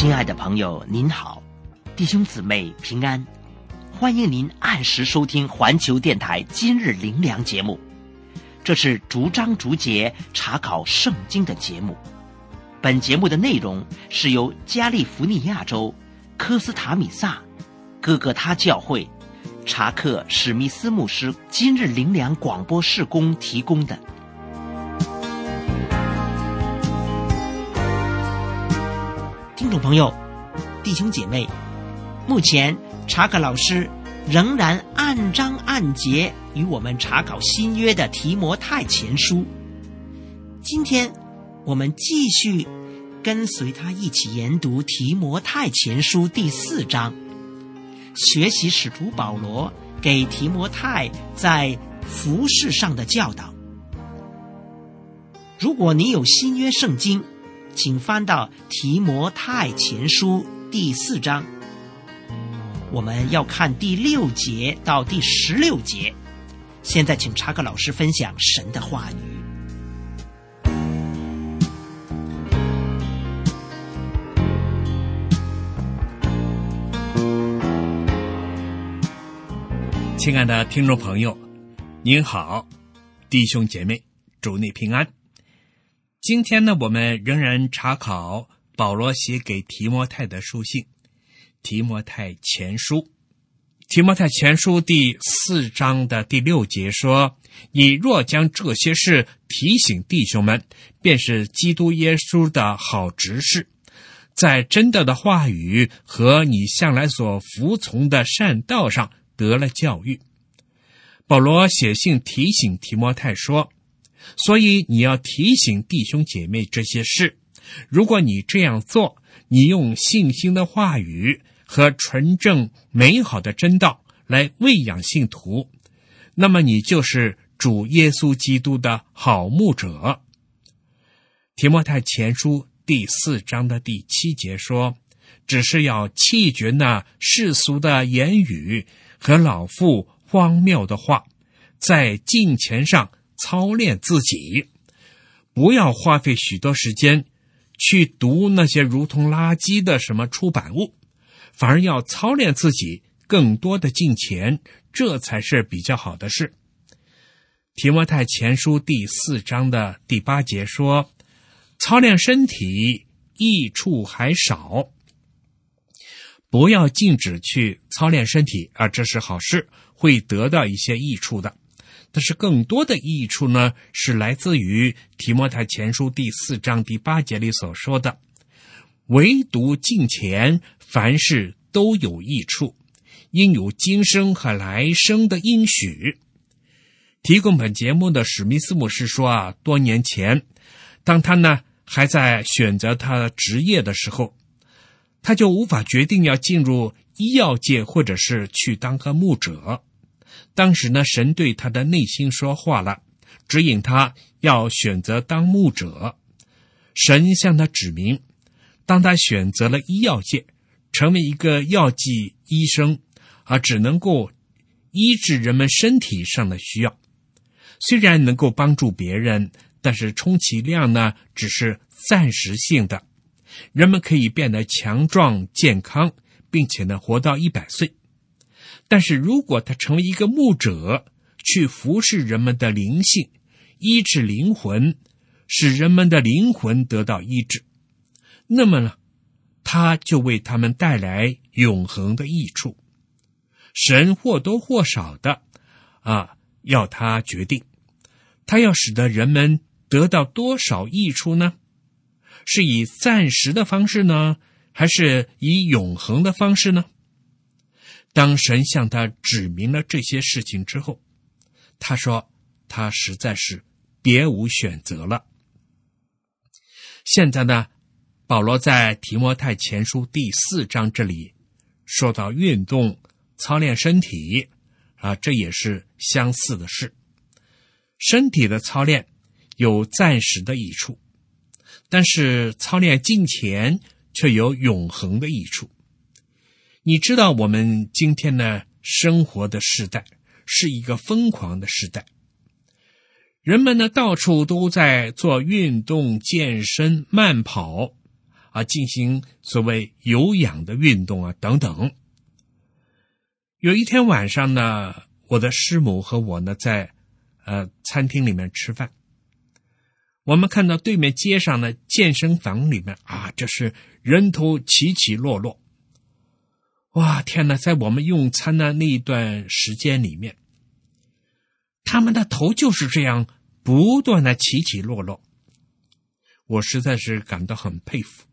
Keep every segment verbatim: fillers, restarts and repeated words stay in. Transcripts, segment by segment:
亲爱的朋友您好，弟兄姊妹平安，欢迎您按时收听环球电台今日灵粮节目。这是逐章逐节查考圣经的节目。本节目的内容是由加利福尼亚州科斯塔米萨哥哥他教会查克史密斯牧师今日灵粮广播事工提供的。听众朋友，弟兄姐妹，目前查克老师仍然按章按节与我们查考新约的提摩太前书。今天我们继续跟随他一起研读提摩太前书第四章，学习使徒保罗给提摩太在服事上的教导。如果你有新约圣经，请翻到提摩太前书第四章，我们要看第六节到第十六节。现在请查克老师分享神的话语。 亲爱的听众朋友，您好，弟兄姐妹，主内平安。今天呢，我们仍然查考保罗写给提摩太的书信，提摩太前书。提摩太前书第四章的第六节说：你若将这些事提醒弟兄们，便是基督耶稣的好执事，在真道的话语和你向来所服从的善道上得了教育。保罗写信提醒提摩太说，所以你要提醒弟兄姐妹这些事。如果你这样做，你用信心的话语和纯正美好的真道来喂养信徒，那么你就是主耶稣基督的好牧者。提摩太前书第四章的第七节说，只是要弃绝那世俗的言语和老妇荒谬的话，在敬虔上操练自己，不要花费许多时间去读那些如同垃圾的什么出版物，反而要操练自己更多的敬虔，这才是比较好的事。提摩太前书第四章的第八节说，操练身体益处还少，不要禁止去操练身体，而这是好事，会得到一些益处的。但是更多的益处呢，是来自于提摩太前书第四章第八节里所说的，唯独敬虔，凡事都有益处，因有今生和来生的应许。提供本节目的史密斯牧师说啊，多年前当他呢还在选择他的职业的时候，他就无法决定要进入医药界或者是去当个牧者。当时呢，神对他的内心说话了，指引他要选择当牧者。神向他指明，当他选择了医药界，成为一个药剂医生，而只能够医治人们身体上的需要。虽然能够帮助别人，但是充其量呢，只是暂时性的。人们可以变得强壮健康，并且呢活到一百岁。但是如果他成为一个牧者，去服侍人们的灵性，医治灵魂，使人们的灵魂得到医治，那么呢，他就为他们带来永恒的益处。神或多或少的啊，要他决定，他要使得人们得到多少益处呢？是以暂时的方式呢，还是以永恒的方式呢？当神向他指明了这些事情之后，他说他实在是别无选择了。现在呢，保罗在提摩太前书第四章这里说到运动操练身体啊，这也是相似的事。身体的操练有暂时的益处，但是操练敬虔却有永恒的益处。你知道我们今天呢生活的时代是一个疯狂的时代，人们呢到处都在做运动健身慢跑啊，进行所谓有氧的运动啊等等。有一天晚上呢，我的师母和我呢在呃餐厅里面吃饭，我们看到对面街上的健身房里面啊，这是人头起起落落。哇，天哪，在我们用餐的那一段时间里面，他们的头就是这样不断的起起落落，我实在是感到很佩服。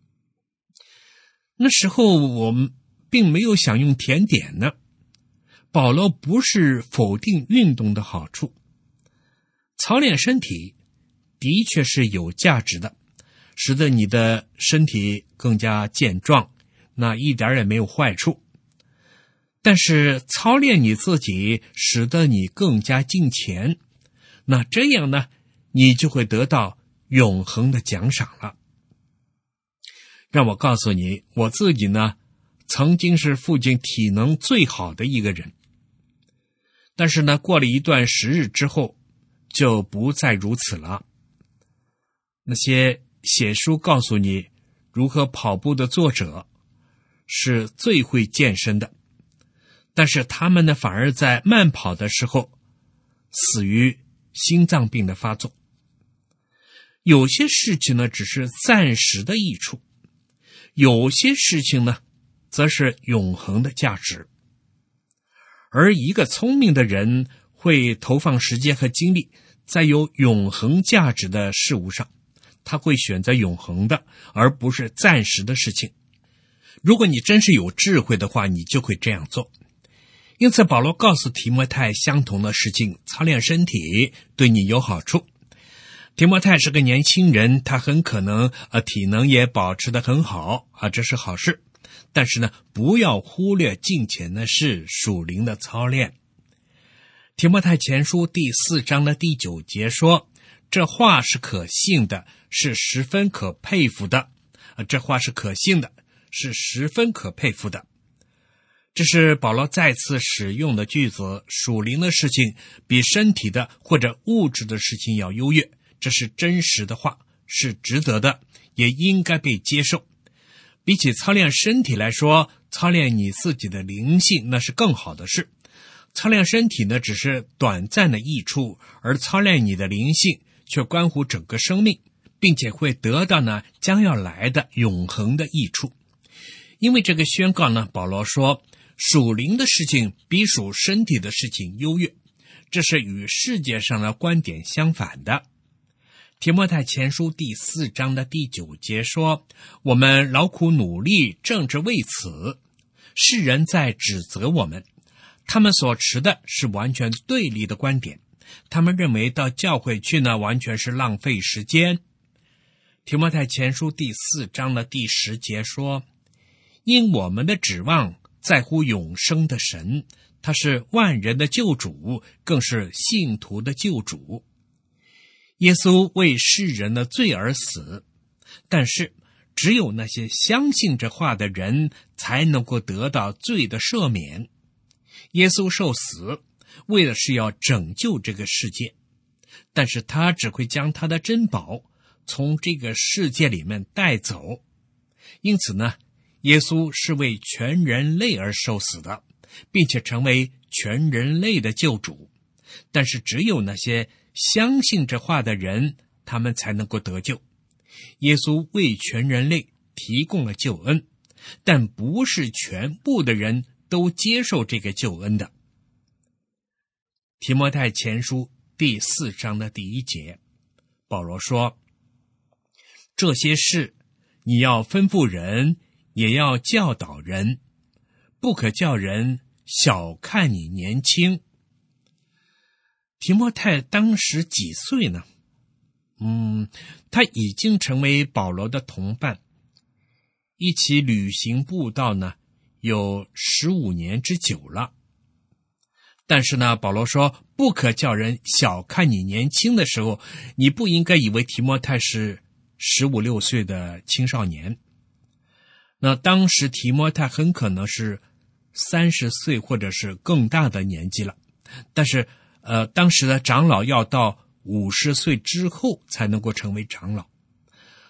那时候我们并没有想用甜点呢。保罗不是否定运动的好处，操练身体的确是有价值的，使得你的身体更加健壮，那一点也没有坏处。但是操练你自己，使得你更加敬虔，那这样呢，你就会得到永恒的奖赏了。让我告诉你，我自己呢，曾经是附近体能最好的一个人，但是呢，过了一段时日之后，就不再如此了。那些写书告诉你如何跑步的作者，是最会健身的，但是他们呢，反而在慢跑的时候死于心脏病的发作。有些事情呢，只是暂时的益处，有些事情呢，则是永恒的价值。而一个聪明的人会投放时间和精力在有永恒价值的事物上，他会选择永恒的，而不是暂时的事情。如果你真是有智慧的话，你就会这样做。因此保罗告诉提摩太相同的事情，操练身体对你有好处。提摩太是个年轻人，他很可能呃体能也保持得很好啊，这是好事。但是呢，不要忽略敬虔的事，属灵的操练。提摩太前书第四章的第九节说，这话是可信的，是十分可佩服的。啊，这话是可信的，是十分可佩服的。这是保罗再次使用的句子，属灵的事情比身体的或者物质的事情要优越，这是真实的话，是值得的，也应该被接受。比起操练身体来说，操练你自己的灵性那是更好的事。操练身体呢，只是短暂的益处，而操练你的灵性却关乎整个生命，并且会得到呢将要来的永恒的益处。因为这个宣告呢，保罗说属灵的事情比属身体的事情优越，这是与世界上的观点相反的。提摩太前书第四章的第九节说，我们劳苦努力正是为此，世人在指责我们，他们所持的是完全对立的观点，他们认为到教会去呢完全是浪费时间。提摩太前书第四章的第十节说，因我们的指望在乎永生的神，他是万人的救主，更是信徒的救主。耶稣为世人的罪而死，但是只有那些相信这话的人才能够得到罪的赦免。耶稣受死为的是要拯救这个世界，但是他只会将他的珍宝从这个世界里面带走。因此呢，耶稣是为全人类而受死的，并且成为全人类的救主。但是只有那些相信这话的人，他们才能够得救。耶稣为全人类提供了救恩，但不是全部的人都接受这个救恩的。提摩太前书第四章的第一节，保罗说，这些事你要吩咐人，也要教导人，不可叫人小看你年轻。提摩太当时几岁呢？嗯，他已经成为保罗的同伴，一起旅行布道呢，有十五年之久了。但是呢，保罗说，不可叫人小看你年轻的时候，你不应该以为提摩太是十五六岁的青少年。那当时提摩太很可能是三十岁或者是更大的年纪了，但是呃，当时的长老要到五十岁之后才能够成为长老，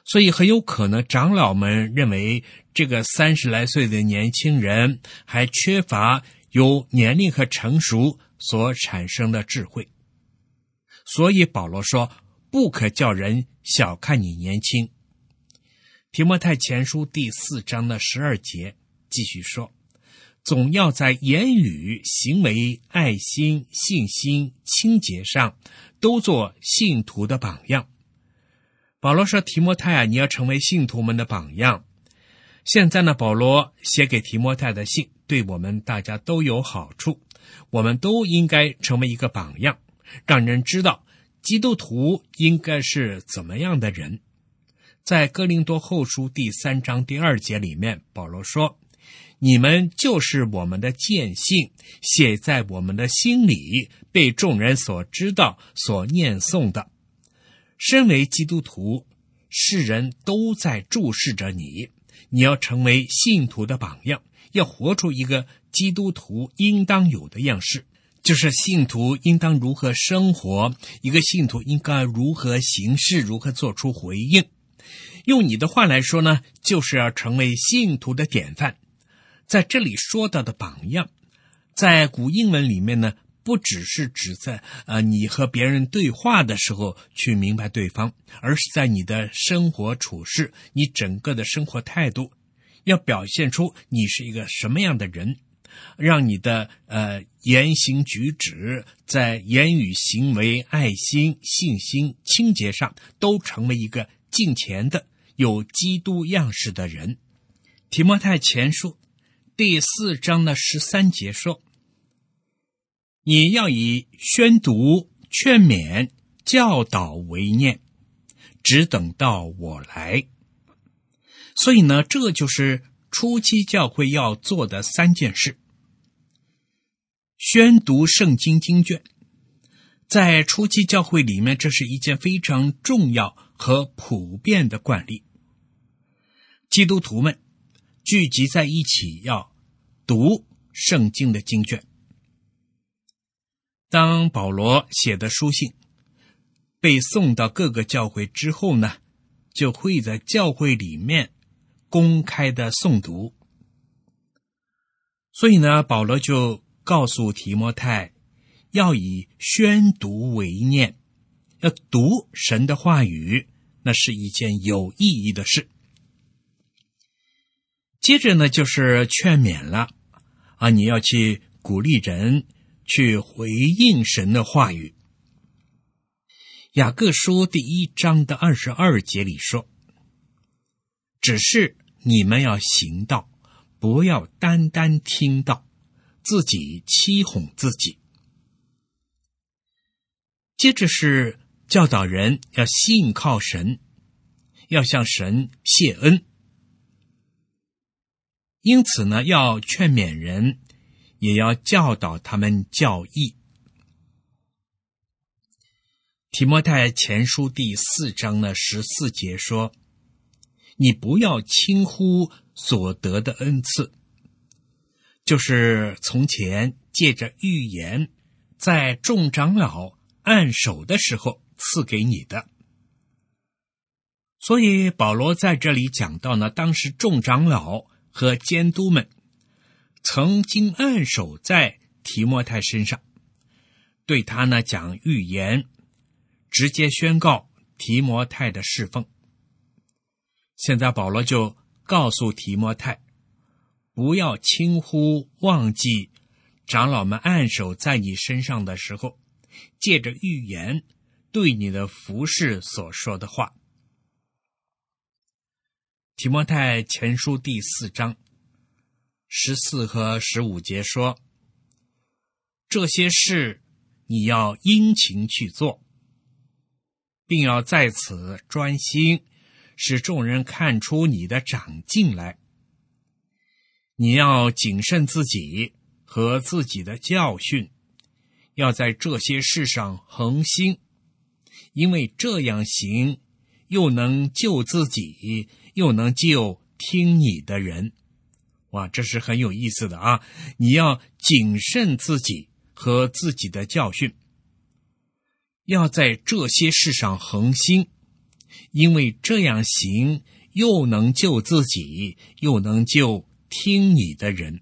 所以很有可能长老们认为这个三十来岁的年轻人还缺乏由年龄和成熟所产生的智慧。所以保罗说，不可叫人小看你年轻。提摩太前书第四章的十二节继续说，总要在言语、行为、爱心、信心、清洁上都做信徒的榜样。保罗说，提摩太啊，你要成为信徒们的榜样。现在呢，保罗写给提摩太的信对我们大家都有好处，我们都应该成为一个榜样，让人知道基督徒应该是怎么样的人。在哥林多后书第三章第二节里面，保罗说，你们就是我们的见信，写在我们的心里，被众人所知道，所念诵的。身为基督徒，世人都在注视着你，你要成为信徒的榜样，要活出一个基督徒应当有的样式，就是信徒应当如何生活，一个信徒应该如何行事，如何做出回应。用你的话来说呢，就是要成为信徒的典范。在这里说到的榜样，在古英文里面呢，不只是指在呃你和别人对话的时候去明白对方，而是在你的生活处事，你整个的生活态度，要表现出你是一个什么样的人，让你的呃言行举止，在言语、行为、爱心、信心、清洁上都成为一个敬虔的、有基督样式的人。提摩太前书第四章的十三节说，你要以宣读、劝勉、教导为念，只等到我来。所以呢，这就是初期教会要做的三件事。宣读圣经经卷，在初期教会里面，这是一件非常重要和普遍的惯例。基督徒们聚集在一起，要读圣经的经卷。当保罗写的书信被送到各个教会之后呢，就会在教会里面公开的诵读。所以呢，保罗就告诉提摩太，要以宣读为念，要读神的话语，那是一件有意义的事。接着呢，就是劝勉了啊，你要去鼓励人去回应神的话语。雅各书第一章的二十二节里说，只是你们要行道，不要单单听道，自己欺哄自己。接着是教导人要信靠神，要向神谢恩。因此呢，要劝勉人，也要教导他们教义。提摩太前书第四章的十四节说，你不要轻忽所得的恩赐，就是从前借着预言在众长老按手的时候赐给你的。所以保罗在这里讲到呢，当时众长老和监督们曾经按手在提摩太身上，对他呢讲预言，直接宣告提摩太的侍奉。现在保罗就告诉提摩太，不要轻忽忘记长老们按手在你身上的时候，借着预言对你的服事所说的话。提摩太前书第四章十四和十五节说，这些事你要殷勤去做，并要在此专心，使众人看出你的长进来。你要谨慎自己和自己的教训，要在这些事上恒心，因为这样行，又能救自己，又能救听你的人。哇，这是很有意思的啊！你要谨慎自己和自己的教训，要在这些事上恒心， 因为这样行又能救自己，又能救听你的人。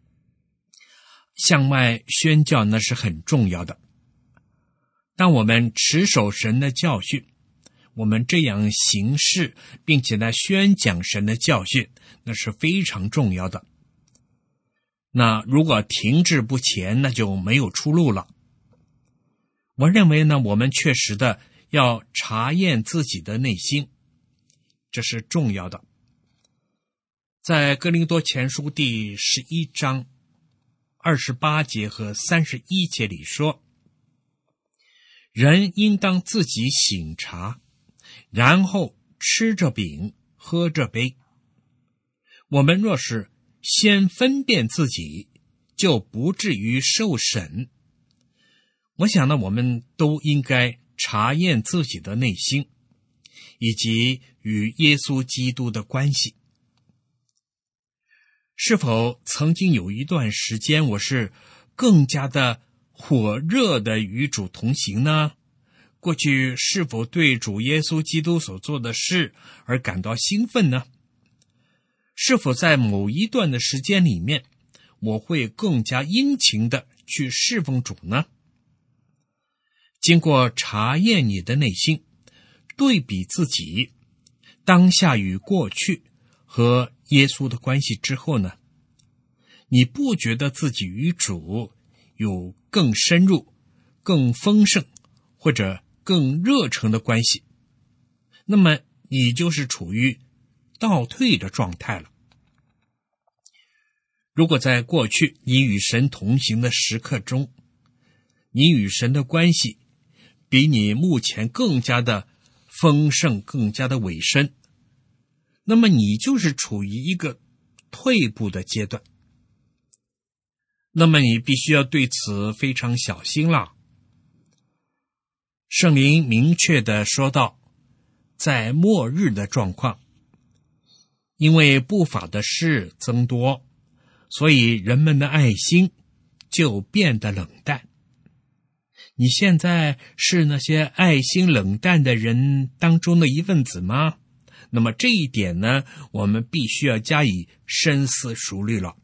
向外宣教那是很重要的。当我们持守神的教训，我们这样行事，并且呢宣讲神的教训，那是非常重要的。那如果停滞不前，那就没有出路了。我认为呢，我们确实的要查验自己的内心，这是重要的。在哥林多前书第十一章二十八节和三十一节里说，人应当自己省察，然后吃着饼，喝着杯。我们若是先分辨自己，就不至于受审。我想呢，我们都应该查验自己的内心，以及与耶稣基督的关系。是否曾经有一段时间，我是更加的火热的与主同行呢？过去是否对主耶稣基督所做的事而感到兴奋呢？是否在某一段的时间里面，我会更加殷勤的去侍奉主呢？经过查验你的内心，对比自己当下与过去和耶稣的关系之后呢，你不觉得自己与主有更深入、更丰盛或者更热诚的关系，那么你就是处于倒退的状态了。如果在过去你与神同行的时刻中，你与神的关系比你目前更加的丰盛，更加的委身，那么你就是处于一个退步的阶段。那么你必须要对此非常小心了。圣灵明确地说到，在末日的状况，因为不法的事增多，所以人们的爱心就变得冷淡。你现在是那些爱心冷淡的人当中的一份子吗？那么这一点呢，我们必须要加以深思熟虑了。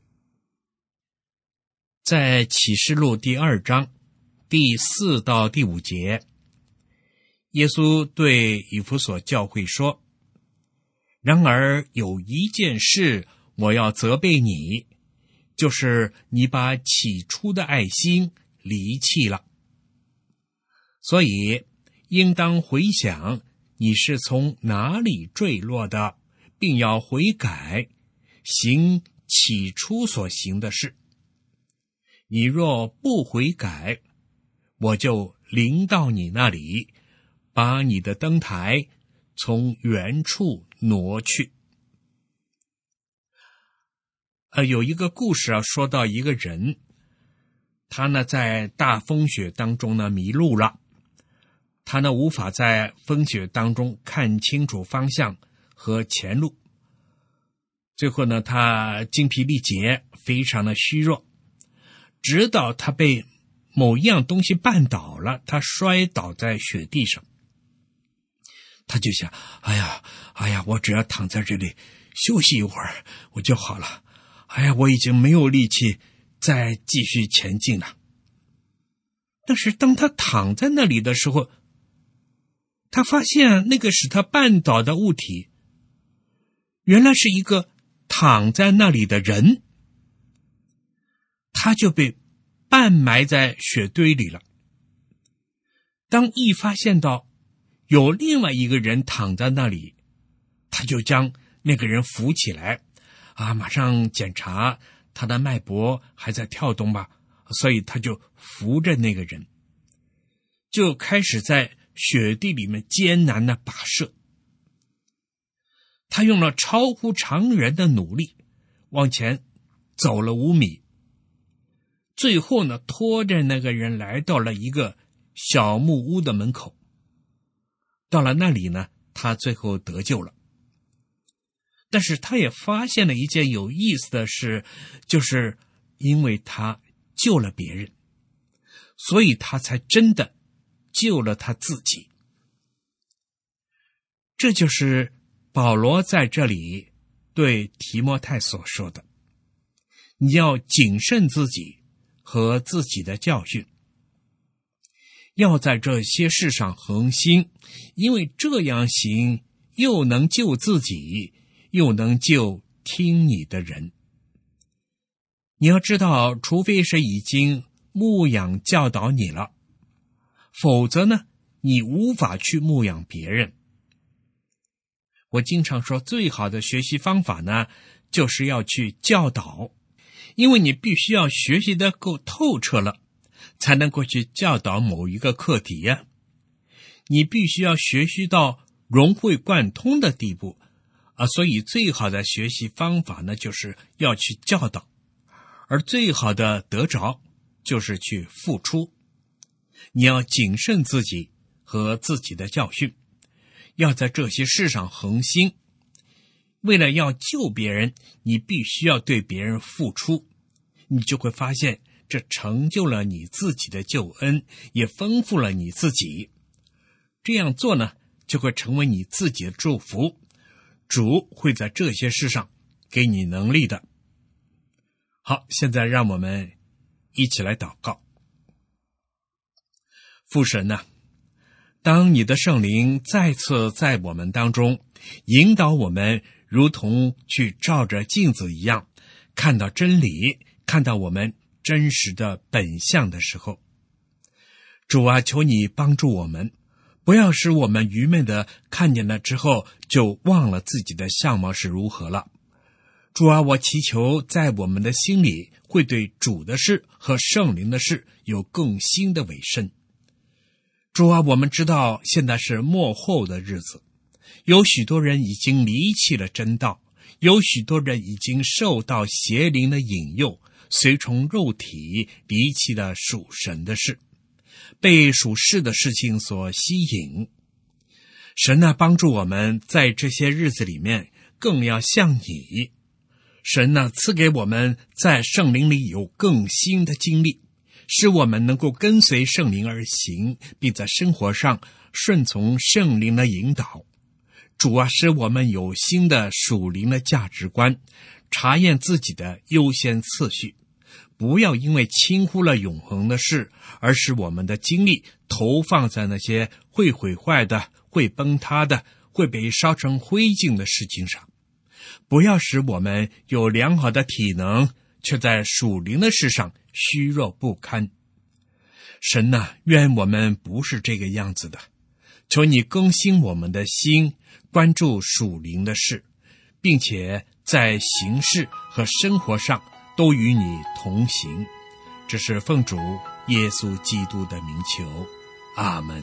在启示录第二章第四到第五节，耶稣对以弗所教会说，然而有一件事我要责备你，就是你把起初的爱心离弃了。所以应当回想你是从哪里坠落的，并要悔改，行起初所行的事。你若不悔改，我就临到你那里，把你的灯台从原处挪去。呃，有一个故事啊，说到一个人，他呢在大风雪当中呢迷路了，他呢无法在风雪当中看清楚方向和前路，最后呢他精疲力竭，非常的虚弱，直到他被某一样东西绊倒了，他摔倒在雪地上。他就想，哎呀哎呀，我只要躺在这里休息一会儿我就好了，哎呀，我已经没有力气再继续前进了。但是当他躺在那里的时候，他发现那个使他绊倒的物体原来是一个躺在那里的人，他就被半埋在雪堆里了。当一发现到有另外一个人躺在那里，他就将那个人扶起来，啊，马上检查他的脉搏还在跳动吧，所以他就扶着那个人，就开始在雪地里面艰难的跋涉。他用了超乎常人的努力，往前走了五米，最后呢，拖着那个人来到了一个小木屋的门口。到了那里呢，他最后得救了。但是他也发现了一件有意思的事，就是因为他救了别人，所以他才真的救了他自己。 这就是保罗在这里对提摩太所说的，你要谨慎自己和自己的教训，要在这些事上恒心，因为这样行又能救自己，又能救听你的人。你要知道，除非是已经牧养教导你了，否则呢，你无法去牧养别人。我经常说，最好的学习方法呢，就是要去教导，因为你必须要学习得够透彻了，才能够去教导某一个课题呀、啊。你必须要学习到融会贯通的地步啊，所以最好的学习方法呢，就是要去教导，而最好的得着就是去付出。你要谨慎自己和自己的教训，要在这些事上恒心。为了要救别人，你必须要对别人付出，你就会发现这成就了你自己的救恩，也丰富了你自己。这样做呢，就会成为你自己的祝福，主会在这些事上给你能力的。好，现在让我们一起来祷告。父神啊，当你的圣灵再次在我们当中引导我们，如同去照着镜子一样，看到真理，看到我们真实的本相的时候，主啊，求你帮助我们，不要使我们愚昧的看见了之后就忘了自己的相貌是如何了。主啊，我祈求在我们的心里会对主的事和圣灵的事有更新的委身。主啊，我们知道现在是末后的日子，有许多人已经离弃了真道，有许多人已经受到邪灵的引诱，随从肉体离弃了属神的事，被属世的事情所吸引。神啊，帮助我们在这些日子里面更要像你。神啊，赐给我们在圣灵里有更新的经历，使我们能够跟随圣灵而行，并在生活上顺从圣灵的引导。主啊，使我们有新的属灵的价值观，查验自己的优先次序，不要因为轻忽了永恒的事，而使我们的精力投放在那些会毁坏的、会崩塌的、会被烧成灰烬的事情上。不要使我们有良好的体能，却在属灵的事上虚弱不堪。神啊，愿我们不是这个样子的，求你更新我们的心，关注属灵的事，并且在行事和生活上都与你同行。这是奉主耶稣基督的名求，阿们。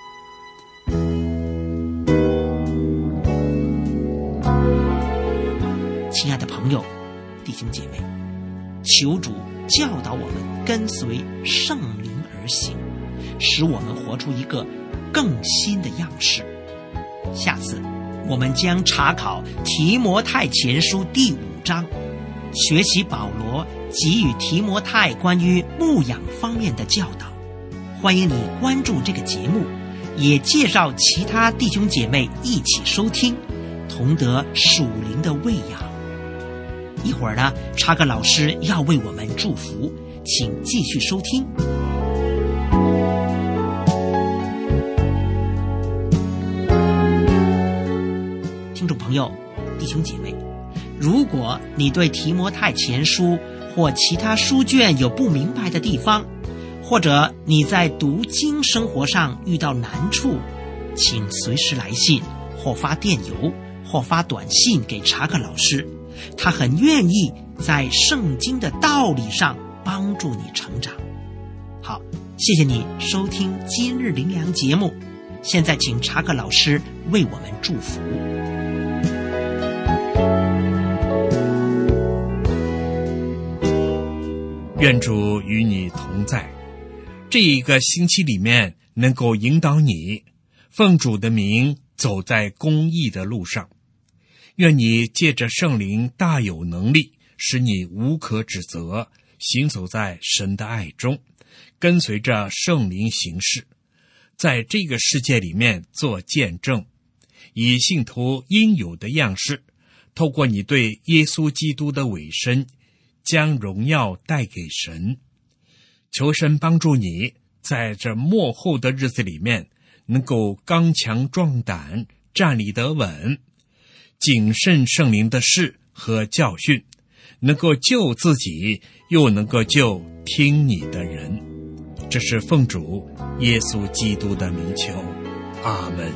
亲爱的朋友、弟兄姐妹，求主教导我们跟随圣灵而行，使我们活出一个更新的样式。下次我们将查考提摩太前书第五章，学习保罗给予提摩太关于牧养方面的教导。欢迎你关注这个节目，也介绍其他弟兄姐妹一起收听，同得属灵的喂养。一会儿呢，查克老师要为我们祝福，请继续收听。听众朋友、弟兄姐妹，如果你对提摩太前书或其他书卷有不明白的地方，或者你在读经生活上遇到难处，请随时来信或发电邮或发短信给查克老师，他很愿意在圣经的道理上帮助你成长。好，谢谢你收听今日灵粮节目。现在请查克老师为我们祝福。 愿主与你同在，这一个星期里面能够引导你奉主的名走在公义的路上。愿你借着圣灵大有能力，使你无可指责，行走在神的爱中，跟随着圣灵行事，在这个世界里面做见证， 以信徒应有的样式，透过你对耶稣基督的委身，将荣耀带给神。求神帮助你在这末后的日子里面，能够刚强壮胆，站立得稳，谨慎圣灵的事和教训，能够救自己，又能够救听你的人。这是奉主耶稣基督的名求，阿们。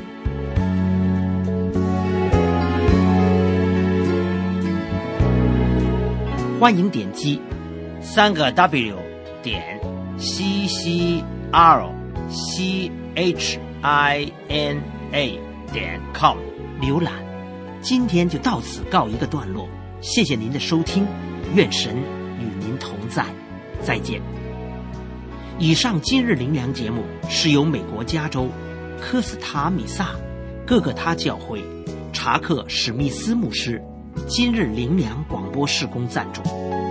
欢迎点击三个 W 点 C C R C H I N A 点 com 浏览。今天就到此告一个段落，谢谢您的收听，愿神与您同在，再见。以上今日灵粮节目是由美国加州科斯塔米萨各个他教会查克史密斯牧师今日灵粮广播事工赞助。